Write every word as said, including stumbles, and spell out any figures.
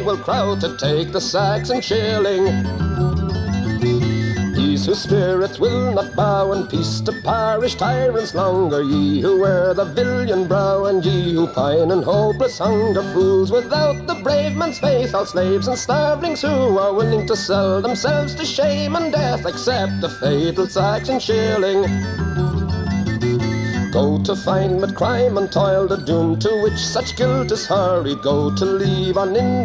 will crowd to take the sacks and shilling. These whose spirits will not bow in peace to parish tyrants longer, ye who wear the villian brow, and ye who pine in hopeless hunger, fools without the brave man's faith, all slaves and starvelings who are willing to sell themselves to shame and death, accept the fatal sacks and shilling. Go to find but crime and toil, the doom to which such guilt is hurried, go to leave on in